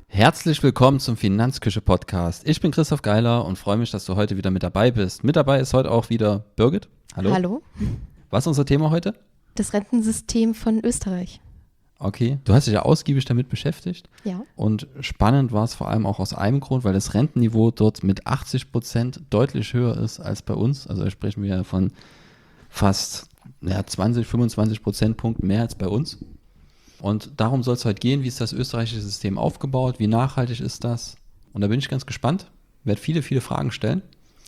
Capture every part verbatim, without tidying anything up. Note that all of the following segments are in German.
Herzlich willkommen zum Finanzküche-Podcast. Ich bin Christoph Geiler und freue mich, dass du heute wieder mit dabei bist. Mit dabei ist heute auch wieder Birgit. Hallo. Hallo. Was ist unser Thema heute? Das Rentensystem von Österreich. Okay, du hast dich ja ausgiebig damit beschäftigt. Ja. Und spannend war es vor allem auch aus einem Grund, weil das Rentenniveau dort mit achtzig Prozent deutlich höher ist als bei uns. Also da sprechen wir ja von fast ja, zwanzig, fünfundzwanzig Prozentpunkten mehr als bei uns. Und darum soll es heute gehen, wie ist das österreichische System aufgebaut, wie nachhaltig ist das? Und da bin ich ganz gespannt, werde viele, viele Fragen stellen.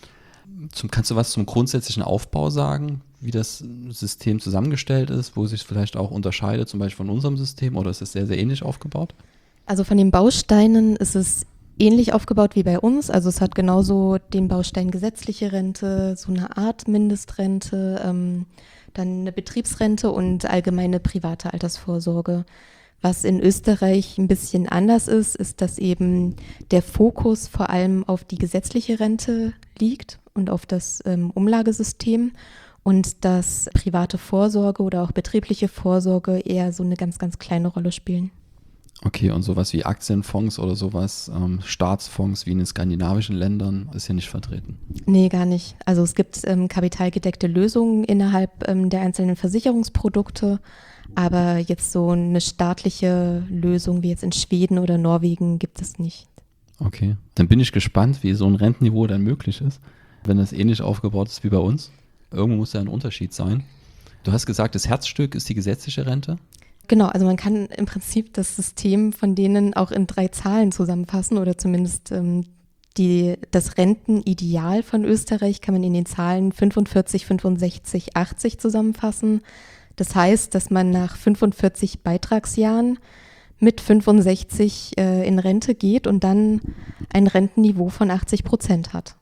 Zum, kannst du was zum grundsätzlichen Aufbau sagen, wie das System zusammengestellt ist, wo sich es vielleicht auch unterscheidet, zum Beispiel von unserem System, oder ist es sehr, sehr ähnlich aufgebaut? Also von den Bausteinen ist es ähnlich aufgebaut wie bei uns. Also es hat genauso den Baustein gesetzliche Rente, so eine Art Mindestrente, ähm, dann eine Betriebsrente und allgemeine private Altersvorsorge. Was in Österreich ein bisschen anders ist, ist, dass eben der Fokus vor allem auf die gesetzliche Rente liegt und auf das ähm, Umlagesystem und dass private Vorsorge oder auch betriebliche Vorsorge eher so eine ganz, ganz kleine Rolle spielen. Okay, und sowas wie Aktienfonds oder sowas, ähm, Staatsfonds wie in den skandinavischen Ländern ist hier nicht vertreten? Nee, gar nicht. Also es gibt ähm, kapitalgedeckte Lösungen innerhalb ähm, der einzelnen Versicherungsprodukte, aber jetzt so eine staatliche Lösung wie jetzt in Schweden oder Norwegen gibt es nicht. Okay, dann bin ich gespannt, wie so ein Rentenniveau dann möglich ist, wenn das ähnlich aufgebaut ist wie bei uns. Irgendwo muss ja ein Unterschied sein. Du hast gesagt, das Herzstück ist die gesetzliche Rente? Genau, also man kann im Prinzip das System von denen auch in drei Zahlen zusammenfassen oder zumindest ähm, die, das Rentenideal von Österreich kann man in den Zahlen fünfundvierzig, fünfundsechzig, achtzig zusammenfassen. Das heißt, dass man nach fünfundvierzig Beitragsjahren mit fünfundsechzig äh, in Rente geht und dann ein Rentenniveau von achtzig Prozent hat.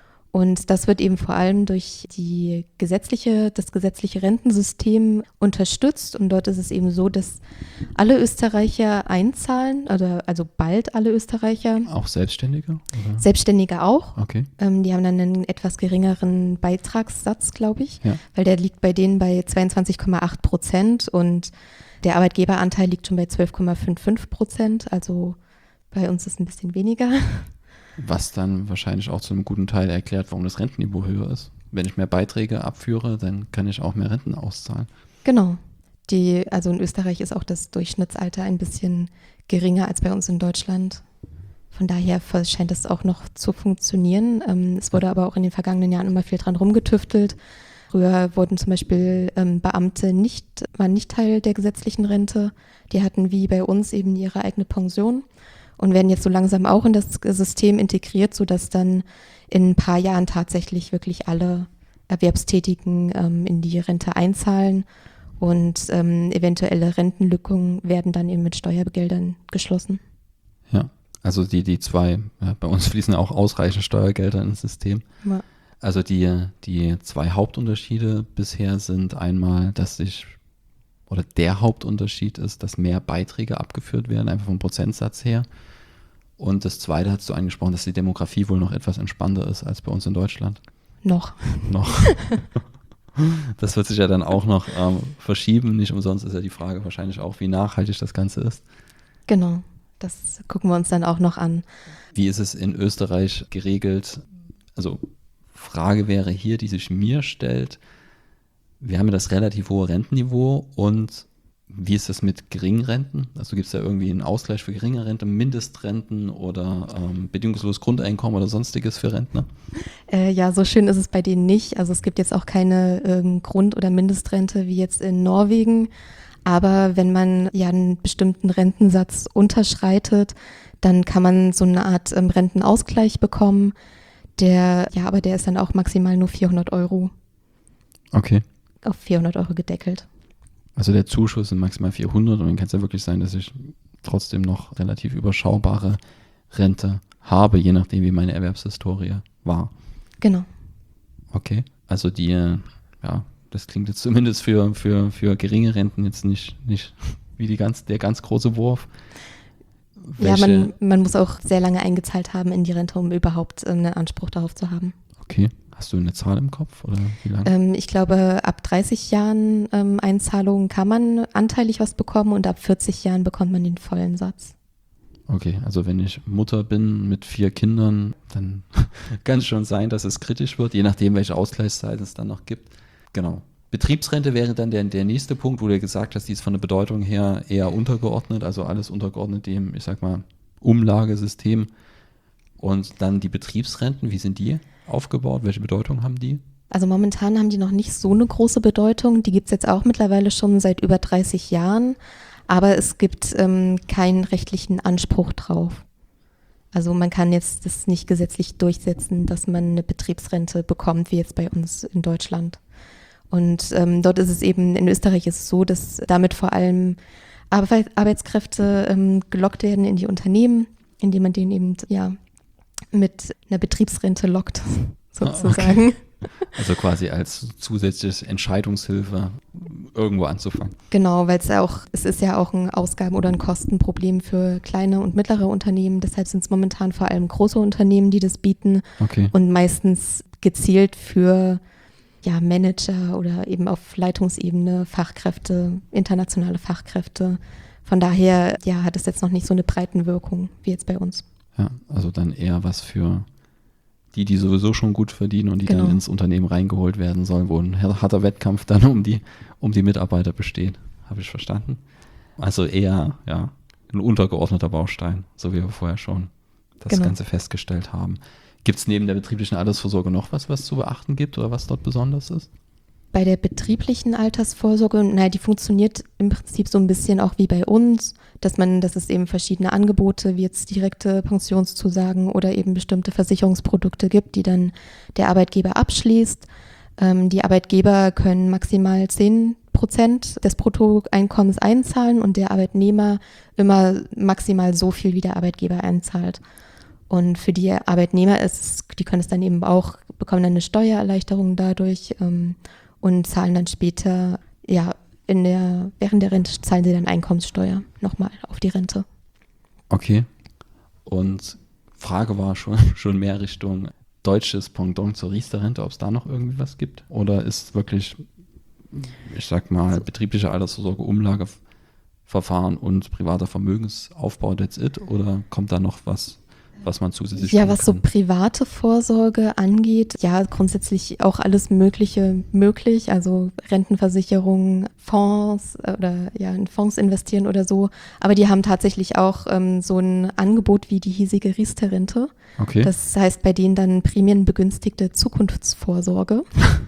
Und das wird eben vor allem durch die gesetzliche, das gesetzliche Rentensystem unterstützt. Und dort ist es eben so, dass alle Österreicher einzahlen, oder also bald alle Österreicher. Auch Selbstständige? Oder? Selbstständige auch. Okay. Ähm, die haben dann einen etwas geringeren Beitragssatz, glaube ich, Ja. weil der liegt bei denen bei zweiundzwanzig Komma acht Prozent und der Arbeitgeberanteil liegt schon bei zwölf Komma fünfundfünfzig Prozent. Also bei uns ist es ein bisschen weniger. Was dann wahrscheinlich auch zu einem guten Teil erklärt, warum das Rentenniveau höher ist. Wenn ich mehr Beiträge abführe, dann kann ich auch mehr Renten auszahlen. Genau. Die, also in Österreich ist auch das Durchschnittsalter ein bisschen geringer als bei uns in Deutschland. Von daher scheint es auch noch zu funktionieren. Ähm, es wurde aber auch in den vergangenen Jahren immer viel dran rumgetüftelt. Früher wurden zum Beispiel ähm, Beamte nicht, waren nicht Teil der gesetzlichen Rente. Die hatten wie bei uns eben ihre eigene Pension und werden jetzt so langsam auch in das System integriert, sodass dann in ein paar Jahren tatsächlich wirklich alle Erwerbstätigen ähm, in die Rente einzahlen und ähm, eventuelle Rentenlücken werden dann eben mit Steuergeldern geschlossen. Ja, also die, die zwei, ja, bei uns fließen auch ausreichend Steuergelder ins System. Ja. Also die, die zwei Hauptunterschiede bisher sind einmal, dass sich, oder der Hauptunterschied ist, dass mehr Beiträge abgeführt werden, einfach vom Prozentsatz her. Und das Zweite hast du angesprochen, dass die Demografie wohl noch etwas entspannter ist als bei uns in Deutschland. Noch. Noch. Das wird sich ja dann auch noch ähm, verschieben. Nicht umsonst ist ja die Frage wahrscheinlich auch, wie nachhaltig das Ganze ist. Genau, das gucken wir uns dann auch noch an. Wie ist es in Österreich geregelt? Also Frage wäre hier, die sich mir stellt, wir haben ja das relativ hohe Rentenniveau und wie ist das mit Geringrenten? Also gibt es da irgendwie einen Ausgleich für geringe Rente, Mindestrenten oder ähm, bedingungsloses Grundeinkommen oder sonstiges für Rentner? Äh, ja, so schön ist es bei denen nicht. Also es gibt jetzt auch keine ähm, Grund- oder Mindestrente wie jetzt in Norwegen. Aber wenn man ja einen bestimmten Rentensatz unterschreitet, dann kann man so eine Art ähm, Rentenausgleich bekommen. Der, ja, aber der ist dann auch maximal nur vierhundert Euro. Okay. Auf vierhundert Euro gedeckelt. Also der Zuschuss sind maximal vierhundert und dann kann es ja wirklich sein, dass ich trotzdem noch relativ überschaubare Rente habe, je nachdem, wie meine Erwerbshistorie war. Genau. Okay, also die, ja, das klingt jetzt zumindest für, für, für geringe Renten jetzt nicht, nicht wie die ganz, der ganz große Wurf. Welche? Ja, man, man muss auch sehr lange eingezahlt haben in die Rente, um überhaupt ähm, einen Anspruch darauf zu haben. Okay. Hast du eine Zahl im Kopf oder wie lange? Ähm, ich glaube, ab dreißig Jahren ähm, Einzahlungen kann man anteilig was bekommen und ab vierzig Jahren bekommt man den vollen Satz. Okay, also wenn ich Mutter bin mit vier Kindern, dann kann es schon sein, dass es kritisch wird, je nachdem, welche Ausgleichszeit es dann noch gibt. Genau. Betriebsrente wäre dann der, der nächste Punkt, wo du gesagt hast, die ist von der Bedeutung her eher untergeordnet, also alles untergeordnet dem, ich sag mal, Umlagesystem. Und dann die Betriebsrenten, wie sind die aufgebaut? Welche Bedeutung haben die? Also momentan haben die noch nicht so eine große Bedeutung. Die gibt es jetzt auch mittlerweile schon seit über dreißig Jahren. Aber es gibt ähm, keinen rechtlichen Anspruch drauf. Also man kann jetzt das nicht gesetzlich durchsetzen, dass man eine Betriebsrente bekommt, wie jetzt bei uns in Deutschland. Und ähm, dort ist es eben, in Österreich ist es so, dass damit vor allem Arbeit, Arbeitskräfte ähm, gelockt werden in die Unternehmen, indem man denen eben ja mit einer Betriebsrente lockt, sozusagen. Okay. Also quasi als zusätzliche Entscheidungshilfe irgendwo anzufangen. Genau, weil es ja auch, es ist ja auch ein Ausgaben- oder ein Kostenproblem für kleine und mittlere Unternehmen. Deshalb sind es momentan vor allem große Unternehmen, die das bieten. Okay. Und meistens gezielt für ja, Manager oder eben auf Leitungsebene, Fachkräfte, internationale Fachkräfte. Von daher ja, hat es jetzt noch nicht so eine Breitenwirkung wie jetzt bei uns. Ja, also dann eher was für die, die sowieso schon gut verdienen und die Genau. dann ins Unternehmen reingeholt werden sollen, wo ein harter Wettkampf dann um die, um die Mitarbeiter besteht. Habe ich verstanden? Also eher ja, ein untergeordneter Baustein, so wie wir vorher schon das Genau. Ganze festgestellt haben. Gibt es neben der betrieblichen Altersvorsorge noch was, was zu beachten gibt oder was dort besonders ist? Bei der betrieblichen Altersvorsorge, naja, die funktioniert im Prinzip so ein bisschen auch wie bei uns, dass man, dass es eben verschiedene Angebote, wie jetzt direkte Pensionszusagen oder eben bestimmte Versicherungsprodukte gibt, die dann der Arbeitgeber abschließt. Ähm, die Arbeitgeber können maximal zehn Prozent des Bruttoeinkommens einzahlen und der Arbeitnehmer immer maximal so viel, wie der Arbeitgeber einzahlt. Und für die Arbeitnehmer ist, die können es dann eben auch, bekommen dann eine Steuererleichterung dadurch, ähm, und zahlen dann später, ja, in der, während der Rente zahlen sie dann Einkommenssteuer nochmal auf die Rente. Okay. Und Frage war schon, schon mehr Richtung deutsches Pendant zur Riester-Rente, ob es da noch irgendwie was gibt? Oder ist wirklich, ich sag mal, Also, betriebliche Altersvorsorge, Umlageverfahren und privater Vermögensaufbau, that's it? Oder kommt da noch was, was man zusätzlich ja, tun was so kann? private Vorsorge angeht, ja, grundsätzlich auch alles Mögliche möglich, also Rentenversicherung, Fonds oder ja, in Fonds investieren oder so. Aber die haben tatsächlich auch ähm, so ein Angebot wie die hiesige Riester-Rente. Okay. Das heißt bei denen dann prämienbegünstigte Zukunftsvorsorge.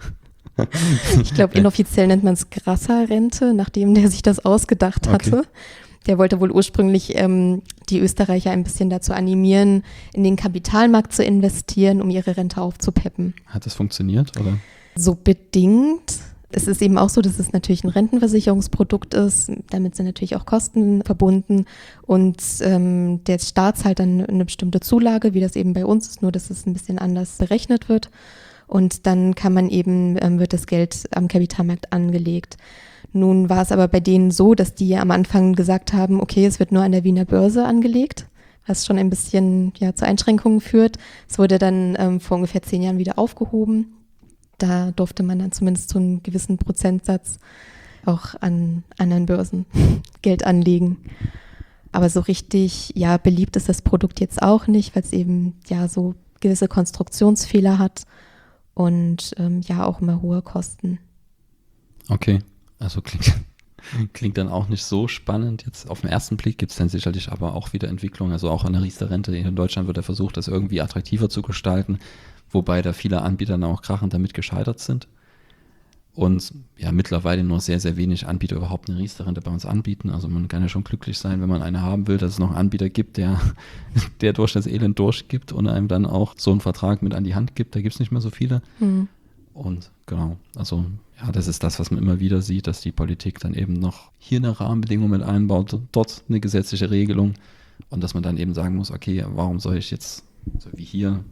Ich glaube, inoffiziell nennt man es Grasser-Rente, nachdem der sich das ausgedacht hatte. Okay. Der wollte wohl ursprünglich ähm, die Österreicher ein bisschen dazu animieren, in den Kapitalmarkt zu investieren, um ihre Rente aufzupeppen. Hat das funktioniert, oder? So bedingt. Es ist eben auch so, dass es natürlich ein Rentenversicherungsprodukt ist. Damit sind natürlich auch Kosten verbunden. Und ähm, der Staat zahlt dann eine bestimmte Zulage, wie das eben bei uns ist, nur dass es ein bisschen anders berechnet wird. Und dann kann man eben, ähm, wird das Geld am Kapitalmarkt angelegt. Nun war es aber bei denen so, dass die am Anfang gesagt haben, okay, es wird nur an der Wiener Börse angelegt, was schon ein bisschen ja, zu Einschränkungen führt. Es wurde dann ähm, vor ungefähr zehn Jahren wieder aufgehoben. Da durfte man dann zumindest zu einem gewissen Prozentsatz auch an anderen Börsen Geld anlegen. Aber so richtig, ja, beliebt ist das Produkt jetzt auch nicht, weil es eben ja so gewisse Konstruktionsfehler hat und ähm, ja auch immer hohe Kosten. Okay. Also klingt, klingt dann auch nicht so spannend. Jetzt auf den ersten Blick gibt es dann sicherlich aber auch wieder Entwicklung. Also auch an der Riester-Rente in Deutschland wird ja versucht, das irgendwie attraktiver zu gestalten, wobei da viele Anbieter dann auch krachend damit gescheitert sind. Und ja, mittlerweile nur sehr, sehr wenig Anbieter überhaupt eine Riester-Rente bei uns anbieten. Also man kann ja schon glücklich sein, wenn man eine haben will, dass es noch einen Anbieter gibt, der, der durch das Elend durchgibt und einem dann auch so einen Vertrag mit an die Hand gibt. Da gibt es nicht mehr so viele. Hm. Und genau, also ja, das ist das, was man immer wieder sieht, dass die Politik dann eben noch hier eine Rahmenbedingung mit einbaut, dort eine gesetzliche Regelung und dass man dann eben sagen muss, okay, warum soll ich jetzt, so wie hier,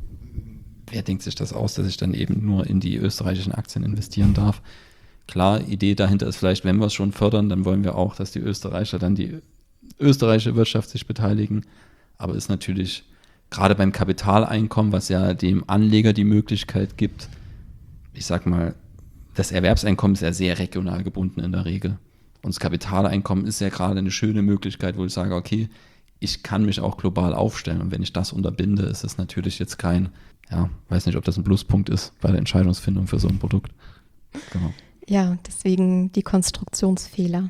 wer denkt sich das aus, dass ich dann eben nur in die österreichischen Aktien investieren darf? Klar, Idee dahinter ist vielleicht, wenn wir es schon fördern, dann wollen wir auch, dass die Österreicher dann die österreichische Wirtschaft sich beteiligen, aber ist natürlich gerade beim Kapitaleinkommen, was ja dem Anleger die Möglichkeit gibt, ich sag mal, das Erwerbseinkommen ist ja sehr regional gebunden in der Regel. Und das Kapitaleinkommen ist ja gerade eine schöne Möglichkeit, wo ich sage, okay, ich kann mich auch global aufstellen. Und wenn ich das unterbinde, ist es natürlich jetzt kein, ja, weiß nicht, ob das ein Pluspunkt ist bei der Entscheidungsfindung für so ein Produkt. Genau. Ja, deswegen die Konstruktionsfehler.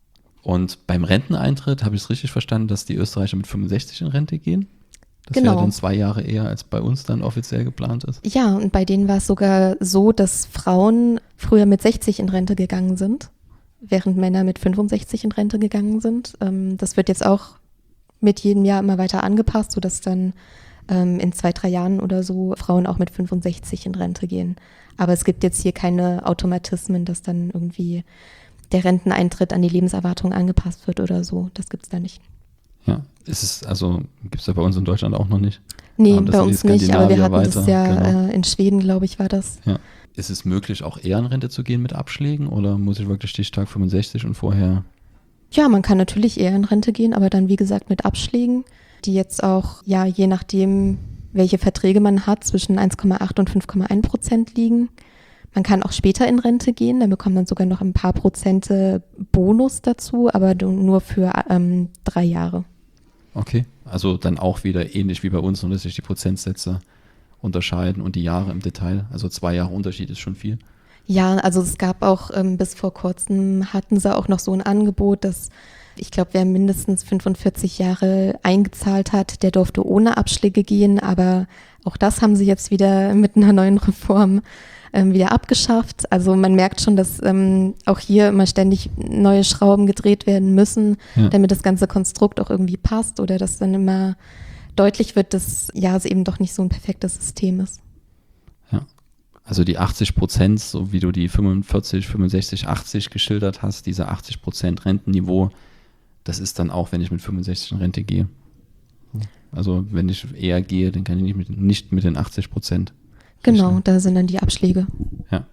Und beim Renteneintritt habe ich es richtig verstanden, dass die Österreicher mit fünfundsechzig in Rente gehen? Das Genau. wäre dann zwei Jahre eher, als bei uns dann offiziell geplant ist. Ja, und bei denen war es sogar so, dass Frauen früher mit sechzig in Rente gegangen sind, während Männer mit fünfundsechzig in Rente gegangen sind. Ähm, das wird jetzt auch mit jedem Jahr immer weiter angepasst, sodass dann ähm, in zwei, drei Jahren oder so Frauen auch mit fünfundsechzig in Rente gehen. Aber es gibt jetzt hier keine Automatismen, dass dann irgendwie der Renteneintritt an die Lebenserwartung angepasst wird oder so. Das gibt es da nicht. Ja, ist es, also gibt es ja bei uns in Deutschland auch noch nicht. Nee, Ah, das bei sind die uns nicht, aber wir Skandinavier hatten das weiter, ja genau. äh, in Schweden, glaube ich, war das. Ja. Ist es möglich, auch eher in Rente zu gehen mit Abschlägen oder muss ich wirklich Stichtag fünfundsechzig und vorher? Ja, man kann natürlich eher in Rente gehen, aber dann, wie gesagt, mit Abschlägen, die jetzt auch, ja, je nachdem, welche Verträge man hat, zwischen eins Komma acht und fünf Komma eins Prozent liegen. Man kann auch später in Rente gehen, da bekommt man sogar noch ein paar Prozente Bonus dazu, aber nur für ähm, drei Jahre. Okay, also dann auch wieder ähnlich wie bei uns, nur dass sich die Prozentsätze unterscheiden und die Jahre im Detail. Also zwei Jahre Unterschied ist schon viel. Ja, also es gab auch ähm, bis vor kurzem hatten sie auch noch so ein Angebot, dass ich glaube, wer mindestens fünfundvierzig Jahre eingezahlt hat, der durfte ohne Abschläge gehen, aber auch das haben sie jetzt wieder mit einer neuen Reform ähm, wieder abgeschafft. Also man merkt schon, dass ähm, auch hier immer ständig neue Schrauben gedreht werden müssen, Ja. damit das ganze Konstrukt auch irgendwie passt oder dass dann immer deutlich wird, dass ja es eben doch nicht so ein perfektes System ist. Ja. Also die achtzig Prozent, so wie du die fünfundvierzig, fünfundsechzig, achtzig geschildert hast, diese achtzig Prozent Rentenniveau, das ist dann auch, wenn ich mit fünfundsechzig in Rente gehe. Also wenn ich eher gehe, dann kann ich nicht mit, nicht mit den achtzig Prozent. Genau, da sind dann die Abschläge. Ja.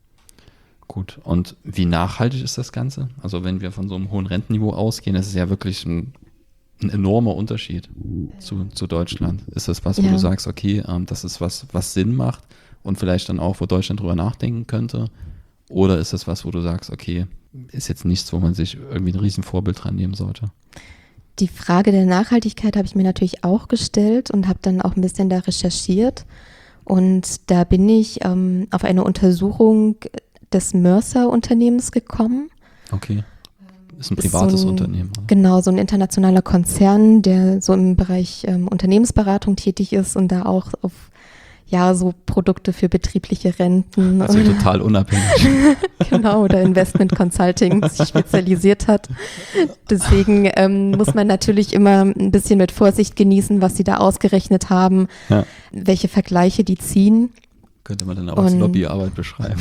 Gut. Und wie nachhaltig ist das Ganze? Also wenn wir von so einem hohen Rentenniveau ausgehen, das ist ja wirklich ein, ein enormer Unterschied zu, zu Deutschland. Ist das was, wo Ja. du sagst, okay, ähm, das ist was, was Sinn macht und vielleicht dann auch, wo Deutschland drüber nachdenken könnte? Oder ist das was, wo du sagst, okay, ist jetzt nichts, wo man sich irgendwie ein Riesenvorbild dran nehmen sollte? Die Frage der Nachhaltigkeit habe ich mir natürlich auch gestellt und habe dann auch ein bisschen da recherchiert. Und da bin ich ähm, auf eine Untersuchung des Mercer-Unternehmens gekommen. Okay. Ist ein Ist privates so ein, Unternehmen. Oder? Genau, so ein internationaler Konzern, der so im Bereich ähm, Unternehmensberatung tätig ist und da auch auf ja so Produkte für betriebliche Renten Also total unabhängig. genau oder Investment Consulting sich spezialisiert hat. Deswegen ähm, muss man natürlich immer ein bisschen mit Vorsicht genießen, was sie da ausgerechnet haben, Ja. welche Vergleiche die ziehen. Könnte man dann auch als Und- Lobbyarbeit beschreiben.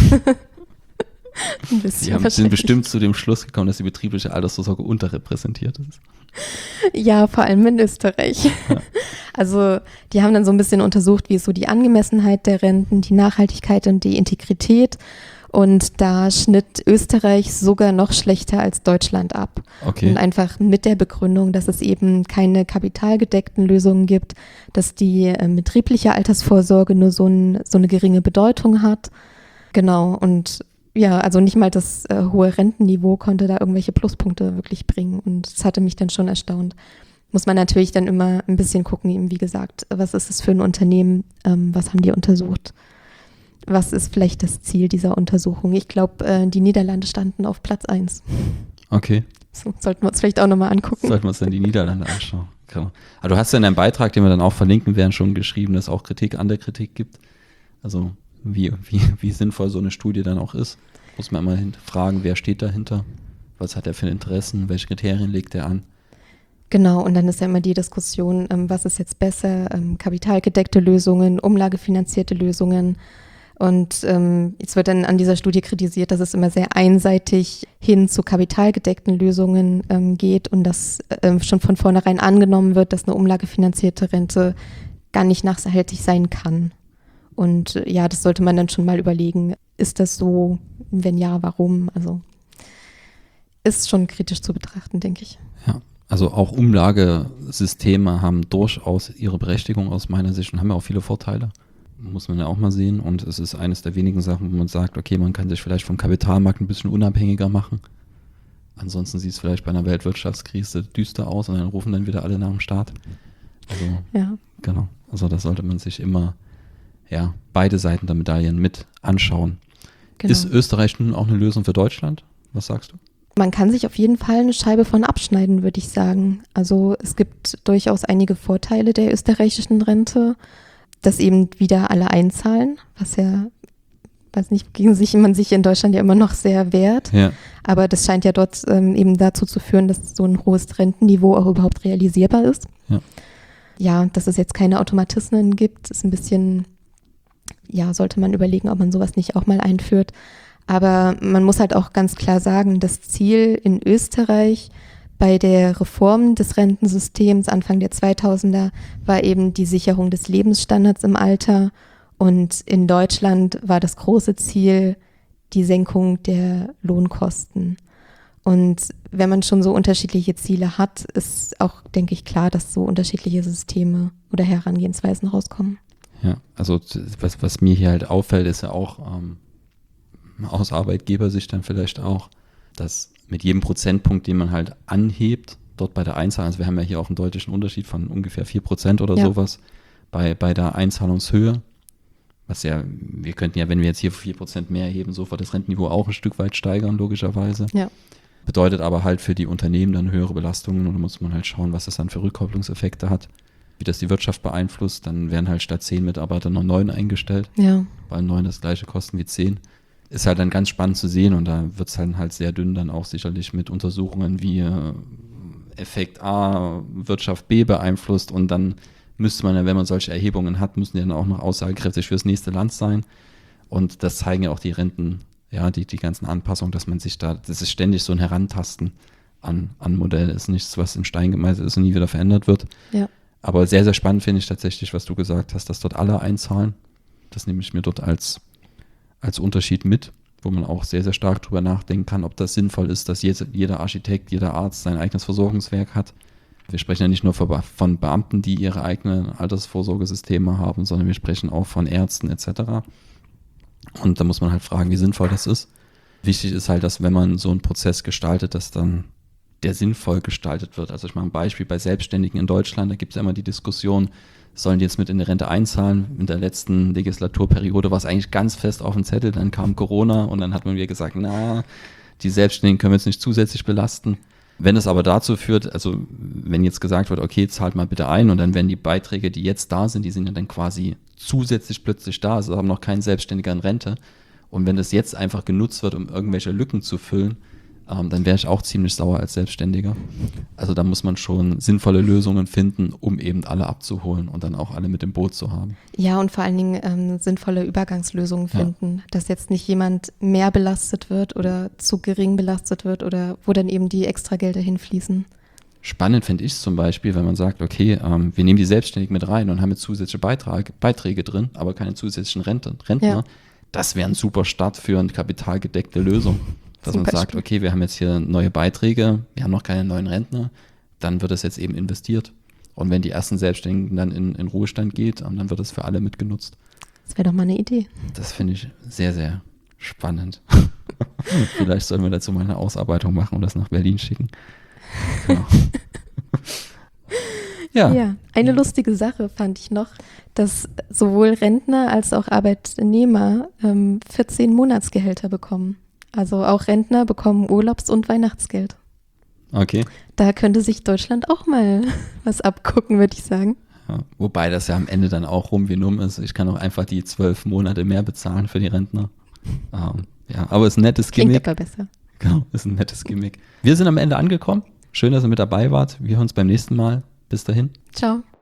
Ein bisschen Die haben, sind wahrscheinlich. bestimmt zu dem Schluss gekommen, dass die betriebliche Altersvorsorge unterrepräsentiert ist. Ja, vor allem in Österreich. Ja. Also die haben dann so ein bisschen untersucht, wie ist so die Angemessenheit der Renten, die Nachhaltigkeit und die Integrität. Und da schnitt Österreich sogar noch schlechter als Deutschland ab. Okay. Und einfach mit der Begründung, dass es eben keine kapitalgedeckten Lösungen gibt, dass die äh, betriebliche Altersvorsorge nur so, ein, so eine geringe Bedeutung hat. Genau, und ja, also nicht mal das äh, hohe Rentenniveau konnte da irgendwelche Pluspunkte wirklich bringen. Und das hatte mich dann schon erstaunt. Muss man natürlich dann immer ein bisschen gucken, eben wie gesagt, was ist es für ein Unternehmen, ähm, was haben die untersucht? Was ist vielleicht das Ziel dieser Untersuchung? Ich glaube, äh, die Niederlande standen auf Platz eins. Okay. So, sollten wir uns vielleicht auch nochmal angucken. Sollten wir uns dann die Niederlande anschauen. Genau. Aber du hast ja in deinem Beitrag, den wir dann auch verlinken werden, schon geschrieben, dass es auch Kritik an der Kritik gibt. Also wie, wie, wie sinnvoll so eine Studie dann auch ist. Muss man immer fragen, wer steht dahinter? Was hat er für Interessen? Welche Kriterien legt er an? Genau, und dann ist ja immer die Diskussion, ähm, was ist jetzt besser, ähm, kapitalgedeckte Lösungen, umlagefinanzierte Lösungen. Und ähm, jetzt wird dann an dieser Studie kritisiert, dass es immer sehr einseitig hin zu kapitalgedeckten Lösungen ähm, geht und dass ähm, schon von vornherein angenommen wird, dass eine umlagefinanzierte Rente gar nicht nachhaltig sein kann. Und äh, ja, das sollte man dann schon mal überlegen. Ist das so? Wenn ja, warum? Also ist schon kritisch zu betrachten, denke ich. Ja, also auch Umlagesysteme haben durchaus ihre Berechtigung aus meiner Sicht und haben ja auch viele Vorteile. Muss man ja auch mal sehen. Und es ist eines der wenigen Sachen, wo man sagt, okay, man kann sich vielleicht vom Kapitalmarkt ein bisschen unabhängiger machen. Ansonsten sieht es vielleicht bei einer Weltwirtschaftskrise düster aus und dann rufen dann wieder alle nach dem Staat. Also, Ja. genau. Also da sollte man sich immer ja, beide Seiten der Medaillen mit anschauen. Genau. Ist Österreich nun auch eine Lösung für Deutschland? Was sagst du? Man kann sich auf jeden Fall eine Scheibe von abschneiden, würde ich sagen. Also es gibt durchaus einige Vorteile der österreichischen Rente, dass eben wieder alle einzahlen, was ja, weiß nicht, gegen sich man sich in Deutschland ja immer noch sehr wehrt. Ja. Aber das scheint ja dort ähm, eben dazu zu führen, dass so ein hohes Rentenniveau auch überhaupt realisierbar ist. Ja. Ja, dass es jetzt keine Automatismen gibt, ist ein bisschen, ja, sollte man überlegen, ob man sowas nicht auch mal einführt. Aber man muss halt auch ganz klar sagen, das Ziel in Österreich bei der Reform des Rentensystems Anfang der zweitausender war eben die Sicherung des Lebensstandards im Alter. Und in Deutschland war das große Ziel die Senkung der Lohnkosten. Und wenn man schon so unterschiedliche Ziele hat, ist auch, denke ich, klar, dass so unterschiedliche Systeme oder Herangehensweisen rauskommen. Ja, also was, was mir hier halt auffällt, ist ja auch ähm, aus Arbeitgebersicht dann vielleicht auch, dass mit jedem Prozentpunkt, den man halt anhebt, dort bei der Einzahlung, also wir haben ja hier auch einen deutlichen Unterschied von ungefähr vier Prozent oder ja. sowas bei, bei der Einzahlungshöhe, was ja, wir könnten ja, wenn wir jetzt hier vier Prozent mehr erheben, sofort das Rentenniveau auch ein Stück weit steigern, logischerweise. Ja. Bedeutet aber halt für die Unternehmen dann höhere Belastungen und da muss man halt schauen, was das dann für Rückkopplungseffekte hat, wie das die Wirtschaft beeinflusst. Dann werden halt statt zehn Mitarbeiter noch neun eingestellt, Ja. weil neun das gleiche kosten wie zehn. Ist halt dann ganz spannend zu sehen und da wird es halt, halt sehr dünn dann auch sicherlich mit Untersuchungen wie äh, Effekt A, Wirtschaft B beeinflusst und dann müsste man ja, wenn man solche Erhebungen hat, müssen die dann auch noch aussagekräftig fürs nächste Land sein und das zeigen ja auch die Renten, ja, die, die ganzen Anpassungen, dass man sich da, das ist ständig so ein Herantasten an, an Modell, ist nichts, was in Stein gemeißelt ist und nie wieder verändert wird. Ja. Aber sehr, sehr spannend finde ich tatsächlich, was du gesagt hast, dass dort alle einzahlen. Das nehme ich mir dort als als Unterschied mit, wo man auch sehr, sehr stark drüber nachdenken kann, ob das sinnvoll ist, dass jeder Architekt, jeder Arzt sein eigenes Versorgungswerk hat. Wir sprechen ja nicht nur von Beamten, die ihre eigenen Altersvorsorgesysteme haben, sondern wir sprechen auch von Ärzten et cetera. Und da muss man halt fragen, wie sinnvoll das ist. Wichtig ist halt, dass wenn man so einen Prozess gestaltet, dass dann der sinnvoll gestaltet wird. Also ich mache ein Beispiel bei Selbstständigen in Deutschland, da gibt es ja immer die Diskussion, sollen die jetzt mit in die Rente einzahlen? In der letzten Legislaturperiode war es eigentlich ganz fest auf dem Zettel, dann kam Corona und dann hat man wieder gesagt, na, die Selbstständigen können wir jetzt nicht zusätzlich belasten. Wenn es aber dazu führt, also wenn jetzt gesagt wird, okay, zahlt mal bitte ein und dann werden die Beiträge, die jetzt da sind, die sind ja dann quasi zusätzlich plötzlich da, also haben noch keinen Selbstständiger in Rente. Und wenn das jetzt einfach genutzt wird, um irgendwelche Lücken zu füllen, ähm, dann wäre ich auch ziemlich sauer als Selbstständiger. Also da muss man schon sinnvolle Lösungen finden, um eben alle abzuholen und dann auch alle mit im Boot zu haben. Ja, und vor allen Dingen ähm, sinnvolle Übergangslösungen finden, ja. Dass jetzt nicht jemand mehr belastet wird oder zu gering belastet wird oder wo dann eben die Extragelder hinfließen. Spannend finde ich es zum Beispiel, wenn man sagt, okay, ähm, wir nehmen die Selbstständigen mit rein und haben jetzt zusätzliche Beitrag, Beiträge drin, aber keine zusätzlichen Rente, Rentner. Ja. Das wäre ein super Start für eine kapitalgedeckte Lösung. Dass Zum man Beispiel. sagt, okay, wir haben jetzt hier neue Beiträge, wir haben noch keine neuen Rentner, dann wird es jetzt eben investiert. Und wenn die ersten Selbstständigen dann in, in Ruhestand geht, dann wird es für alle mitgenutzt. Das wäre doch mal eine Idee. Das finde ich sehr, sehr spannend. Vielleicht sollen wir dazu mal eine Ausarbeitung machen und das nach Berlin schicken. Genau. ja. ja, eine lustige Sache fand ich noch, dass sowohl Rentner als auch Arbeitnehmer ähm, vierzehn Monatsgehälter bekommen. Also auch Rentner bekommen Urlaubs- und Weihnachtsgeld. Okay. Da könnte sich Deutschland auch mal was abgucken, würde ich sagen. Ja, wobei das ja am Ende dann auch rum wie numm ist. Ich kann auch einfach die zwölf Monate mehr bezahlen für die Rentner. Ähm, ja, aber ist ein nettes Klingt Gimmick. aber besser. Genau, ist ein nettes Gimmick. Wir sind am Ende angekommen. Schön, dass ihr mit dabei wart. Wir hören uns beim nächsten Mal. Bis dahin. Ciao.